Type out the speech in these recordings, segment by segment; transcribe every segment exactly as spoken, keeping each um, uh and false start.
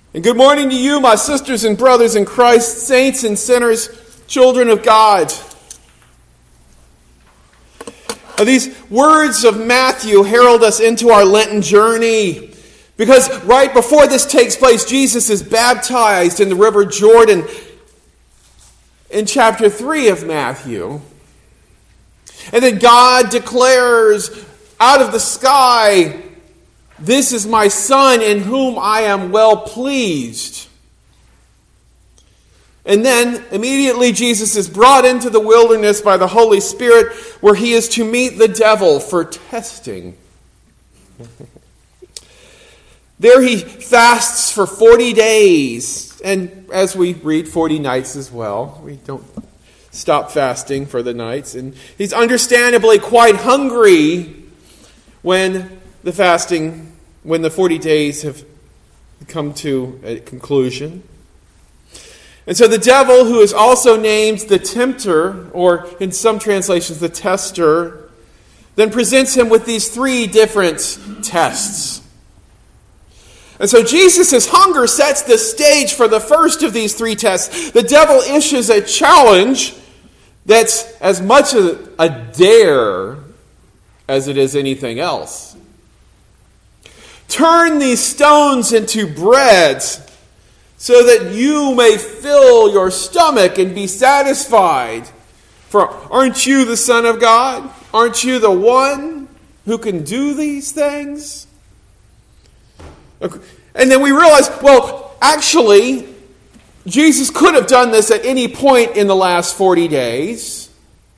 And good morning to you, my sisters and brothers in Christ, saints and sinners, children of God. Now, these words of Matthew herald us into our Lenten journey, because right before this takes place, Jesus is baptized in the River Jordan in chapter three of Matthew. And then God declares out of the sky, "This is my Son in whom I am well pleased." And then immediately Jesus is brought into the wilderness by the Holy Spirit, where he is to meet the devil for testing. There he fasts for forty days. And as we read, forty nights as well. We don't stop fasting for the nights. And he's understandably quite hungry when the fasting, when the forty days have come to a conclusion. And so the devil, who is also named the tempter, or in some translations the tester, then presents him with these three different tests. And so Jesus' hunger sets the stage for the first of these three tests. The devil issues a challenge that's as much a, a dare as it is anything else. Turn these stones into bread so that you may fill your stomach and be satisfied. For aren't you the Son of God? Aren't you the one who can do these things? And then we realize, well, actually, Jesus could have done this at any point in the last forty days.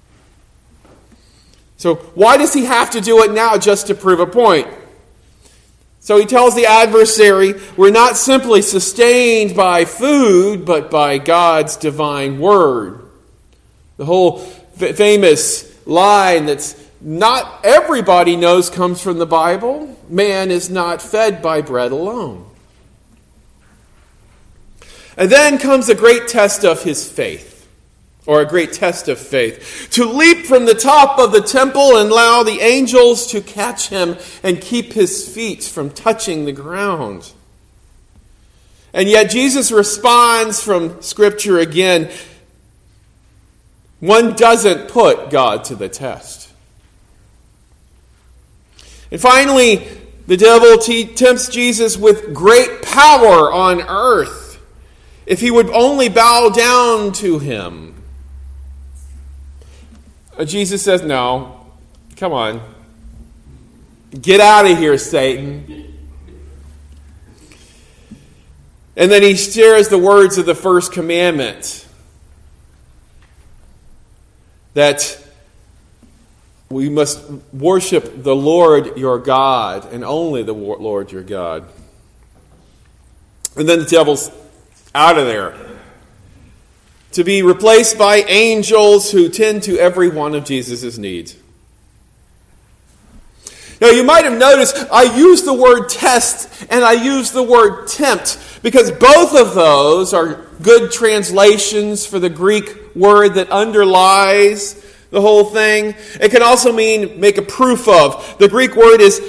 So why does he have to do it now just to prove a point? So he tells the adversary, we're not simply sustained by food, but by God's divine word. The whole f- famous line that's not everybody knows comes from the Bible. Man is not fed by bread alone. And then comes a great test of his faith, or a great test of faith. To leap from the top of the temple and allow the angels to catch him and keep his feet from touching the ground. And yet Jesus responds from Scripture again. One doesn't put God to the test. And finally, the devil te- tempts Jesus with great power on earth, if he would only bow down to him. And Jesus says, no, come on. Get out of here, Satan. And then he shares the words of the first commandment, that we must worship the Lord your God, and only the Lord your God. And then the devil's out of there, to be replaced by angels who tend to every one of Jesus' needs. Now, you might have noticed I use the word test and I use the word tempt, because both of those are good translations for the Greek word that underlies the whole thing. It can also mean make a proof of. The Greek word is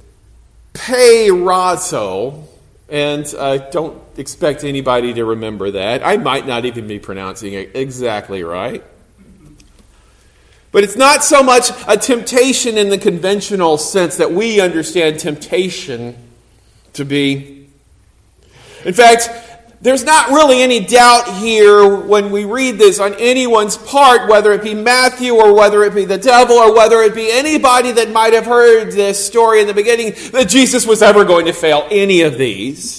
peirazo, and I don't expect anybody to remember that. I might not even be pronouncing it exactly right. But it's not so much a temptation in the conventional sense that we understand temptation to be. In fact, there's not really any doubt here when we read this on anyone's part, whether it be Matthew or whether it be the devil or whether it be anybody that might have heard this story in the beginning, that Jesus was ever going to fail any of these.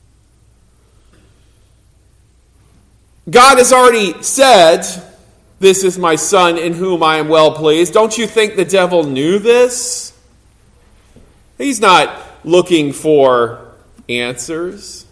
God has already said, "This is my Son in whom I am well pleased." Don't you think the devil knew this? He's not looking for answers.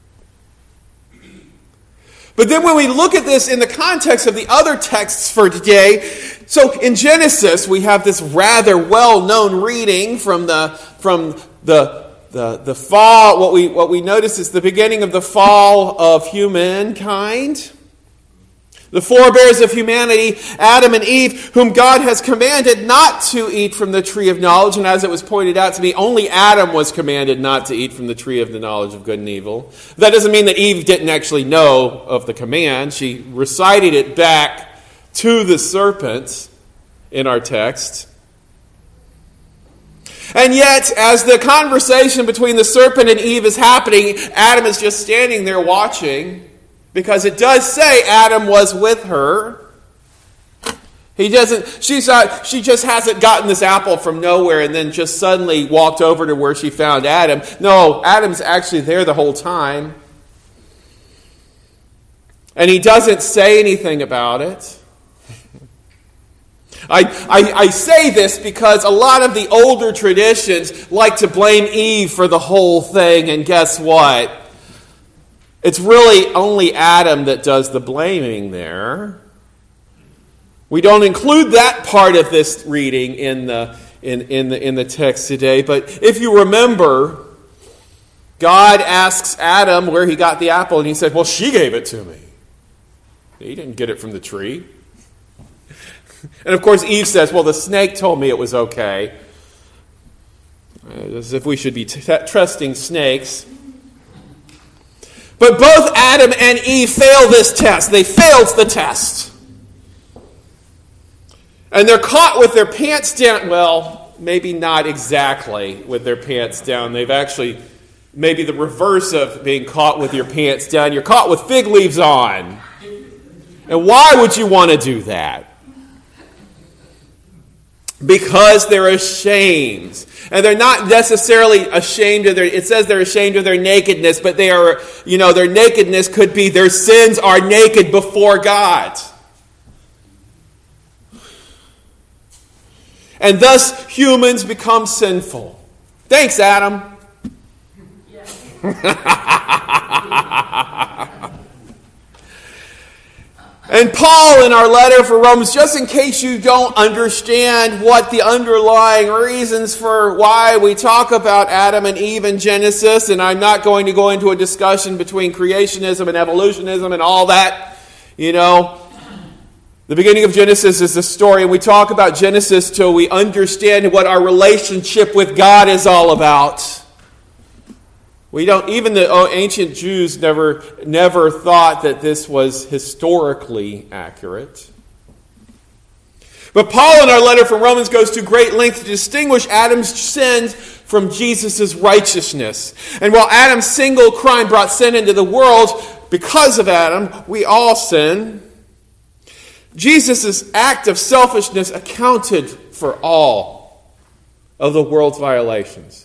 But then when we look at this in the context of the other texts for today, so in Genesis we have this rather well-known reading from the from the the the fall. What we what we notice is the beginning of the fall of humankind. The forebears of humanity, Adam and Eve, whom God has commanded not to eat from the tree of knowledge. And as it was pointed out to me, only Adam was commanded not to eat from the tree of the knowledge of good and evil. That doesn't mean that Eve didn't actually know of the command. She recited it back to the serpent in our text. And yet, as the conversation between the serpent and Eve is happening, Adam is just standing there watching. Because it does say Adam was with her. He doesn't, she's not, she just hasn't gotten this apple from nowhere and then just suddenly walked over to where she found Adam. No, Adam's actually there the whole time. And he doesn't say anything about it. I, I, I say this because a lot of the older traditions like to blame Eve for the whole thing, and guess what? It's really only Adam that does the blaming there. We don't include that part of this reading in the in, in the in the text today, but if you remember, God asks Adam where he got the apple, and he said, "Well, she gave it to me. He didn't get it from the tree." And of course, Eve says, "Well, the snake told me it was okay." As if we should be t- trusting snakes. But both Adam and Eve fail this test. They failed the test. And they're caught with their pants down. Well, maybe not exactly with their pants down. They've actually, maybe the reverse of being caught with your pants down. You're caught with fig leaves on. And why would you want to do that? Because they're ashamed. And they're not necessarily ashamed of their, it says they're ashamed of their nakedness, but they are, you know, their nakedness could be their sins are naked before God. And thus humans become sinful. Thanks, Adam. And Paul, in our letter for Romans, just in case you don't understand what the underlying reasons for why we talk about Adam and Eve in Genesis, and I'm not going to go into a discussion between creationism and evolutionism and all that, you know. The beginning of Genesis is the story, and we talk about Genesis till we understand what our relationship with God is all about. We don't, even the ancient Jews never, never thought that this was historically accurate. But Paul in our letter from Romans goes to great length to distinguish Adam's sins from Jesus' righteousness. And while Adam's single crime brought sin into the world, because of Adam, we all sin. Jesus' act of selfishness accounted for all of the world's violations.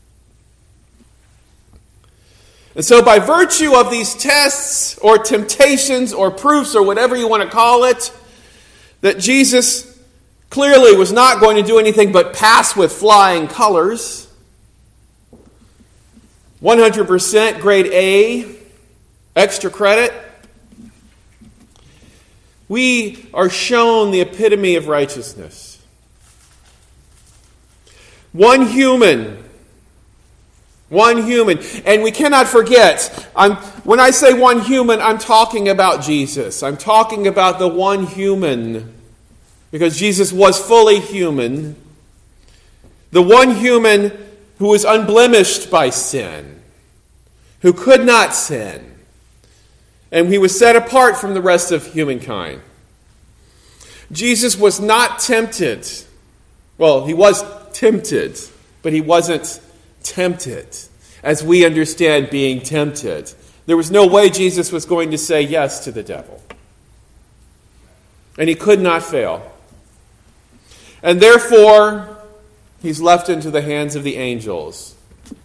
And so by virtue of these tests or temptations or proofs or whatever you want to call it, that Jesus clearly was not going to do anything but pass with flying colors. one hundred percent grade A, extra credit. We are shown the epitome of righteousness. One human One human. And we cannot forget, I'm, when I say one human, I'm talking about Jesus. I'm talking about the one human. Because Jesus was fully human. The one human who was unblemished by sin. Who could not sin. And he was set apart from the rest of humankind. Jesus was not tempted. Well, he was tempted, but he wasn't tempted, as we understand being tempted. There was no way Jesus was going to say yes to the devil. And he could not fail. And therefore, he's left into the hands of the angels.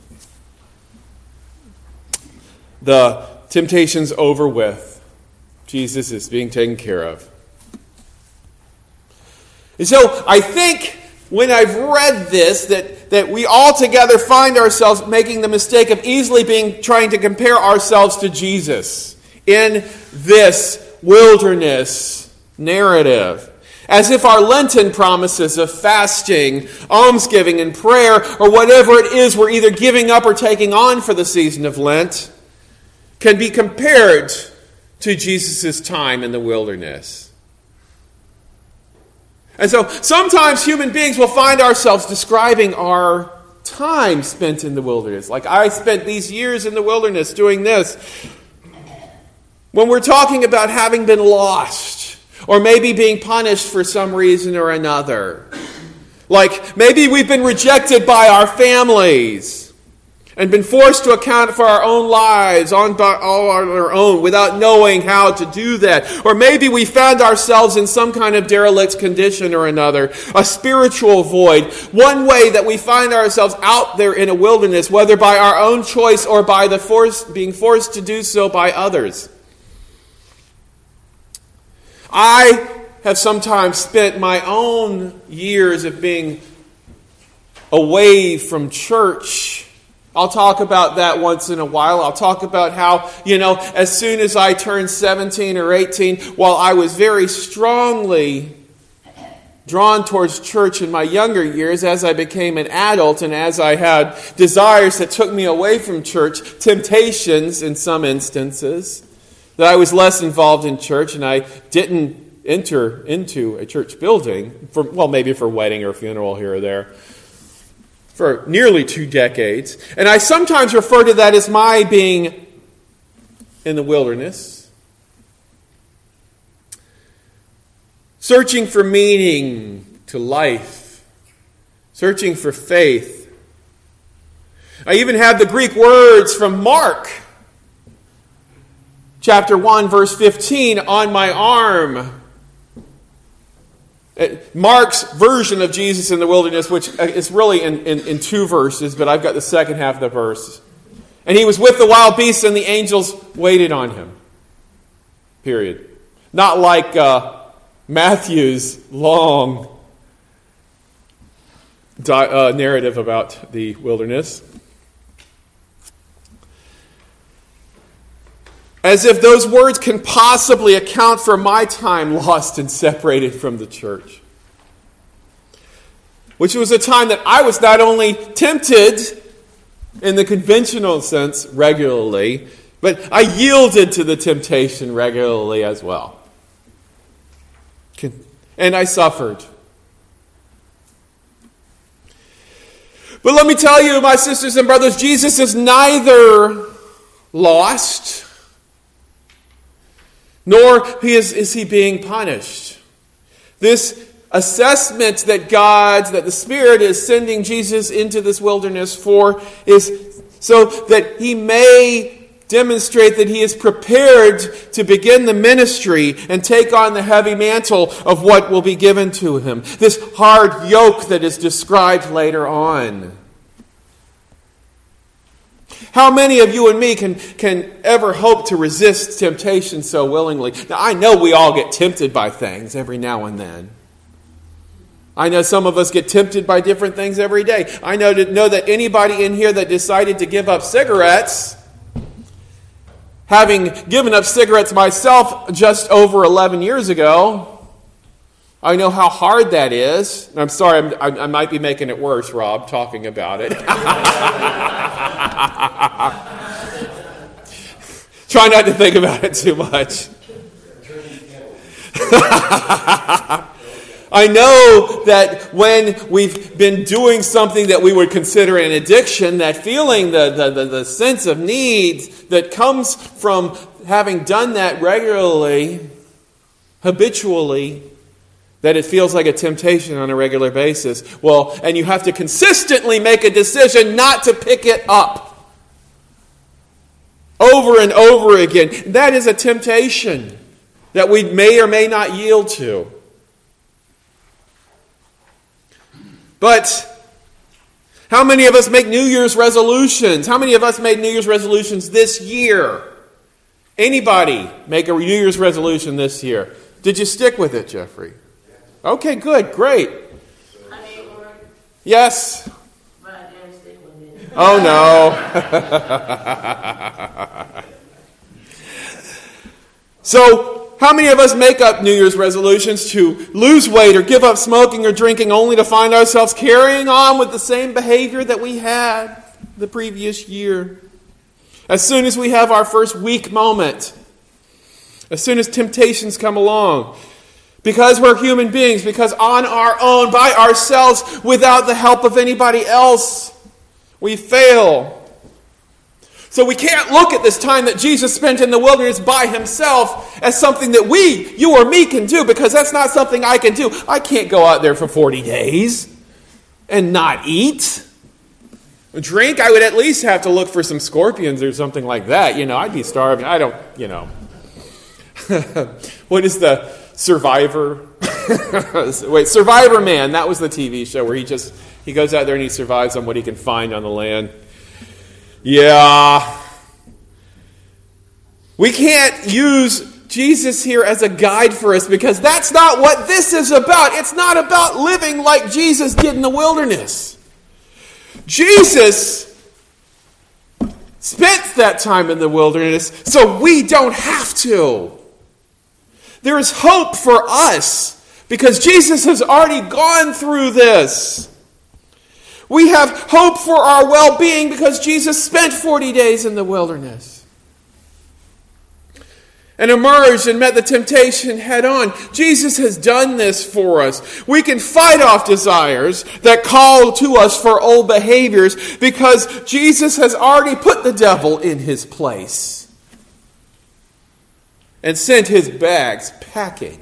The temptation's over with. Jesus is being taken care of. And so, I think when I've read this, that, that we all together find ourselves making the mistake of easily being trying to compare ourselves to Jesus in this wilderness narrative. As if our Lenten promises of fasting, almsgiving, and prayer, or whatever it is we're either giving up or taking on for the season of Lent, can be compared to Jesus' time in the wilderness. And so sometimes human beings will find ourselves describing our time spent in the wilderness. Like, I spent these years in the wilderness doing this. When we're talking about having been lost, or maybe being punished for some reason or another. Like, maybe we've been rejected by our families and been forced to account for our own lives on all on our own without knowing how to do that. Or maybe we found ourselves in some kind of derelict condition or another, a spiritual void. One way that we find ourselves out there in a wilderness, whether by our own choice or by the force being forced to do so by others. I have sometimes spent my own years of being away from church. I'll talk about that once in a while. I'll talk about how, you know, as soon as I turned seventeen or eighteen, while I was very strongly drawn towards church in my younger years, as I became an adult and as I had desires that took me away from church, temptations in some instances, that I was less involved in church and I didn't enter into a church building, for well, maybe for a wedding or a funeral here or there, for nearly two decades. And I sometimes refer to that as my being in the wilderness, searching for meaning to life, searching for faith. I even have the Greek words from Mark chapter one, verse fifteen, on my arm. Mark's version of Jesus in the wilderness, which is really in, in, in two verses, but I've got the second half of the verse. And he was with the wild beasts, and the angels waited on him. Period. Not like uh, Matthew's long di- uh, narrative about the wilderness. As if those words can possibly account for my time lost and separated from the church. Which was a time that I was not only tempted in the conventional sense regularly, but I yielded to the temptation regularly as well. And I suffered. But let me tell you, my sisters and brothers, Jesus is neither lost, nor is, is he being punished. This assessment that God, that the Spirit is sending Jesus into this wilderness for is so that he may demonstrate that he is prepared to begin the ministry and take on the heavy mantle of what will be given to him. This hard yoke that is described later on. How many of you and me can, can ever hope to resist temptation so willingly? Now, I know we all get tempted by things every now and then. I know some of us get tempted by different things every day. I know, to, know that anybody in here that decided to give up cigarettes, having given up cigarettes myself just over eleven years ago, I know how hard that is. I'm sorry, I'm, I might be making it worse, Rob, talking about it. Try not to think about it too much. I know that when we've been doing something that we would consider an addiction, that feeling, the, the, the, the sense of need that comes from having done that regularly, habitually, that it feels like a temptation on a regular basis. Well, and you have to consistently make a decision not to pick it up over and over again. That is a temptation that we may or may not yield to. But how many of us make New Year's resolutions? How many of us made New Year's resolutions this year? Anybody make a New Year's resolution this year? Did you stick with it, Jeffrey? Okay, good, great. Yes. Oh no. So, how many of us make up New Year's resolutions to lose weight or give up smoking or drinking only to find ourselves carrying on with the same behavior that we had the previous year? As soon as we have our first weak moment, As soon as temptations come along, because we're human beings, because on our own, by ourselves, without the help of anybody else, we fail. So we can't look at this time that Jesus spent in the wilderness by himself as something that we, you or me, can do, because that's not something I can do. I can't go out there for forty days and not eat. Drink, I would at least have to look for some scorpions or something like that. You know, I'd be starving. I don't, you know. What is the Survivor? Wait, Survivor Man. That was the T V show where he just, he goes out there and he survives on what he can find on the land. Yeah. We can't use Jesus here as a guide for us, because that's not what this is about. It's not about living like Jesus did in the wilderness. Jesus spent that time in the wilderness so we don't have to. There is hope for us because Jesus has already gone through this. We have hope for our well-being because Jesus spent forty days in the wilderness and emerged and met the temptation head on. Jesus has done this for us. We can fight off desires that call to us for old behaviors because Jesus has already put the devil in his place and sent his bags packing.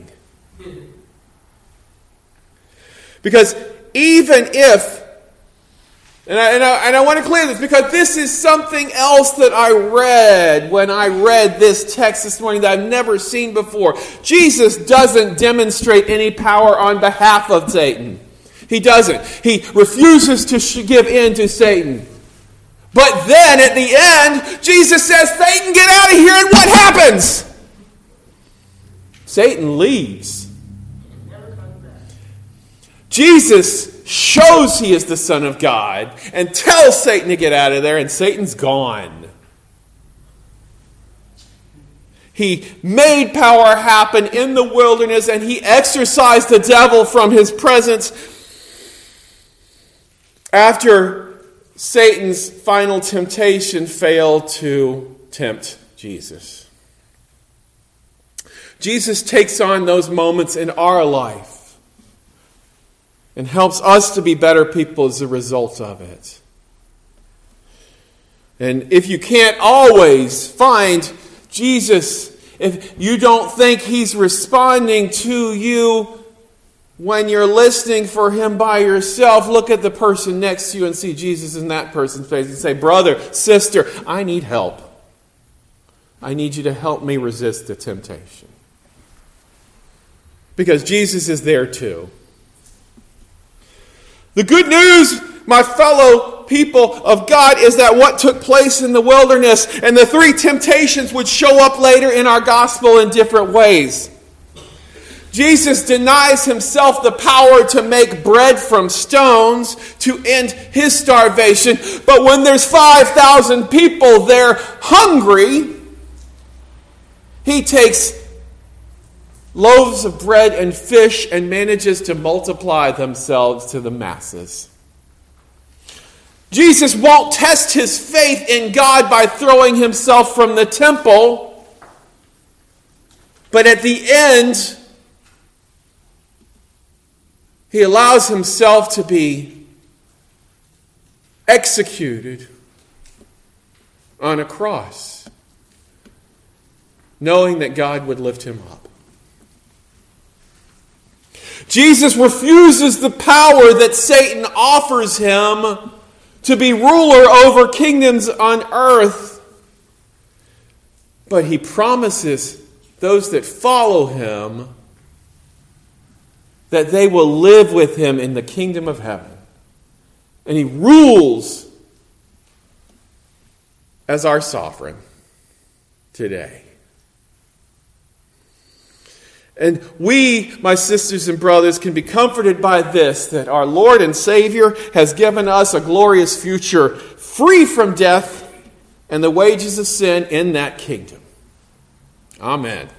Because even if, and I, and I, and I want to clear this, because this is something else that I read when I read this text this morning that I've never seen before. Jesus doesn't demonstrate any power on behalf of Satan. He doesn't. He refuses to sh- give in to Satan. But then at the end, Jesus says, Satan, get out of here, and what happens? Satan leaves. Jesus shows he is the Son of God and tells Satan to get out of there, and Satan's gone. He made power happen in the wilderness, and he exorcised the devil from his presence after Satan's final temptation failed to tempt Jesus. Jesus takes on those moments in our life and helps us to be better people as a result of it. And if you can't always find Jesus, if you don't think he's responding to you when you're listening for him by yourself, look at the person next to you and see Jesus in that person's face and say, brother, sister, I need help. I need you to help me resist the temptation. Because Jesus is there too. The good news, my fellow people of God, is that what took place in the wilderness and the three temptations would show up later in our gospel in different ways. Jesus denies himself the power to make bread from stones to end his starvation. But when there's five thousand people there hungry, he takes loaves of bread and fish and manages to multiply themselves to the masses. Jesus won't test his faith in God by throwing himself from the temple. But at the end, he allows himself to be executed on a cross, knowing that God would lift him up. Jesus refuses the power that Satan offers him to be ruler over kingdoms on earth. But he promises those that follow him that they will live with him in the kingdom of heaven. And he rules as our sovereign today. And we, my sisters and brothers, can be comforted by this, that our Lord and Savior has given us a glorious future free from death and the wages of sin in that kingdom. Amen.